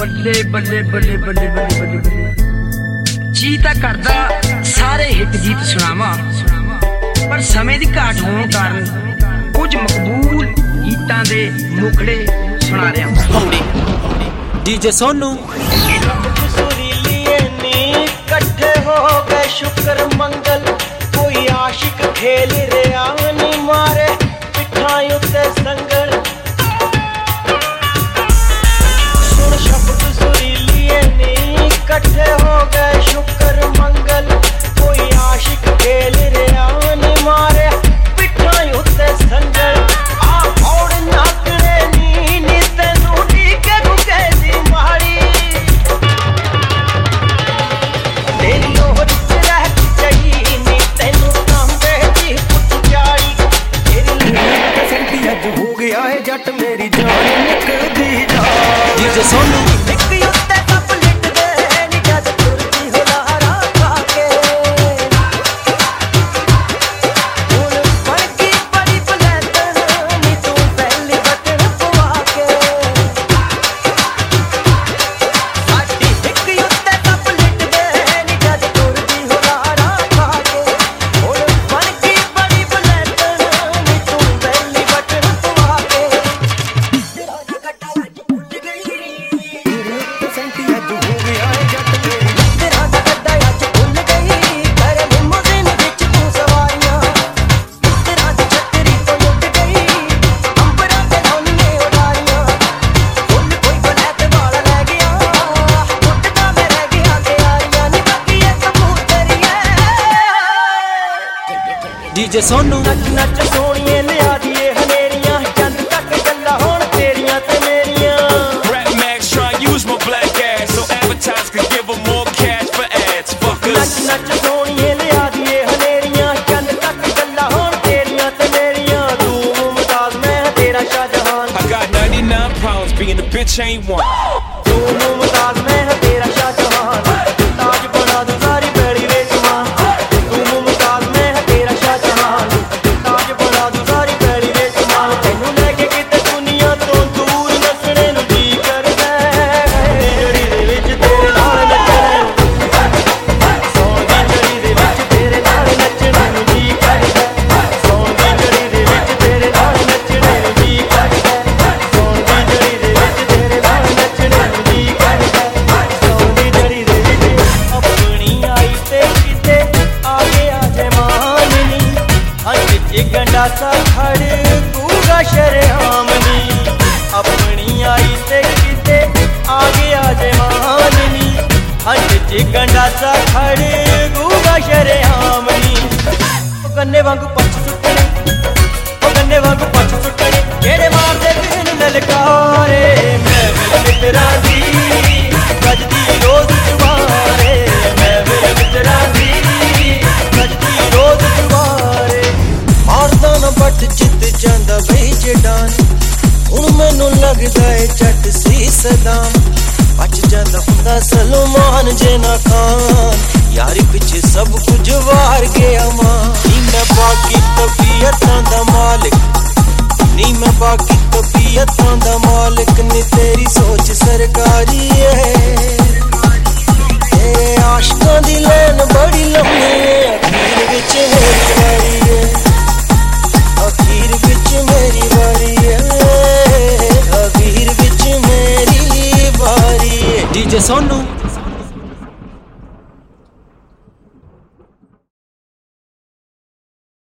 ਬੱਲੇ ਬੱਲੇ ਬੱਲੇ ਬੱਲੇ ਬੱਲੇ ਬੱਲੇ ਬੱਲੇ। ਜੀ ਤਾਂ ਕਰਦਾ ਸਾਰੇ ਹਿੱਟ ਗੀਤ ਸੁਣਾਵਾਂ, ਪਰ ਸਮੇਂ ਦੀ ਘਾਟ ਹੋਣ ਕਾਰਨ ਕੁਝ ਮਕਬੂਲ ਗੀਤਾਂ ਦੇ ਮੁਖੜੇ ਸੁਣਾ ਰਿਹਾ। ਡੀਜੇ ਸੋਨੂ सुरीलिए नी कट्ठे हो गए शुक्र मंगल, कोई आशिक खेल रहा नी मारे पिठाई उत्ते संगल। सुन शब्द सुरीलिए नी कट्ठे हो गए शुक्र मंगल, कोई आशिक खेल रहा नी मारे पिठाई उत्ते संगल। आ और नाकड़े नी तेनू ढीके गुगे दी मारी, तेरी लोहर च रह गई नी तेनू कांबे दी पुट जाड़ी। तेरी संती अज हो गया है जट मेरी जान निकलदी जा। ਡੀਜੇ ਸੋਨੂ एक उत्ते कप लिट गए नी जद तुरदी हो लहरा खा के। हुण बन गई बड़ी बलैतन नी तू पहली बटन पवा के। साडी एक उत्ते कप लिट गए नी जद तुरदी हो लहरा खा के। हुण बन गई बड़ी बलैतन नी तू पहली बटन पवा के। तेरा गड्ढा अज भुल गई, संती अज हो गया है जट मेरी तेरा गड्ढा अज भुल गई, कर लिमोज़िन विच तू सवारियां। तेरा छतरी तो लुट गई, अंबरां ते धोने उडारियां। फुल कोई बलैत वाला रह गया, टुटदा मैं रह गया तैयारियां नी बाकी है कबूतरियां। ਡੀਜੇ ਸੋਨੂ नच नच सोहणिए लिया दिए हनेरियां, चंद तक गल्लां होण तेरियां ते मेरियां। Rap Max trying to use my black ass so advertisers could give them more cash for ads. Nach Fuckers. नच सोहणिए लिया दिए हनेरियां, चंद तक गल्लां होण तेरियां ते मेरियां। तू मुमताज मैं तेरा Shah Jahan, I got 99 problems being a bitch ain't one. तू मुमताज मैं तेरा शाहजहान। ताज बना दूं सारी पैड़ी विच मां, तू मुमताज मैं तेरा शाहजहान। ताज बना दूं सारी पैड़ी विच मां, तैनू लेके किते दुनिया तो दूर नसणे नूं जी करदा है। जड़ी दे विच तेरे नाल नचणे, सौण दी जड़ी दे विच तेरे नाल नचणे नूं जी करदा। सौण दी जड़ी दे विच तेरे नाल नचणे नूं जी करदा। सौण दी जड़ी दे विच तेरे नाल नचणे नूं जी करदा। सौण दी जड़ी दे विच अपनी आई ते किते आ गया जमान नी, हंस च गंडासा खड़ कूगा शरेआम नी। अपनी आई ते किते आ गया जमान नी, हंस च गंडासा खड़ कूगा शरेआम नी। ओ गन्ने वांगू पछ सुट्टणे, ओ गन्ने वांगू पछ सुट्टणे, जेड़े मारदे बिन ललकारे। मैं मेरे मित्तरां दी गजदी रोज जुबारे, मैं मेरे मित्तरां दी गजदी रोज जुबारे। मारदा ना बट जित जांदा बई जडान, हुण मैनू लगदा ए जट सी सदाम। बच जांदा हुंदा सलमान जे ना खान, यारी पिछे सब कुछ वार गया मां। नी मैं बाकी तबीयतां दा मालिक, नी मैं बाकी तबीयतां दा मालिक, नी तेरी सोच सरकारी है। ए आशिकां दी लैन बड़ी लम्मी है, अखीर विच मेरी वारी है। अखीर विच मेरी वारी है, अखीर विच मेरी वारी है। ਡੀਜੇ ਸੋਨੂ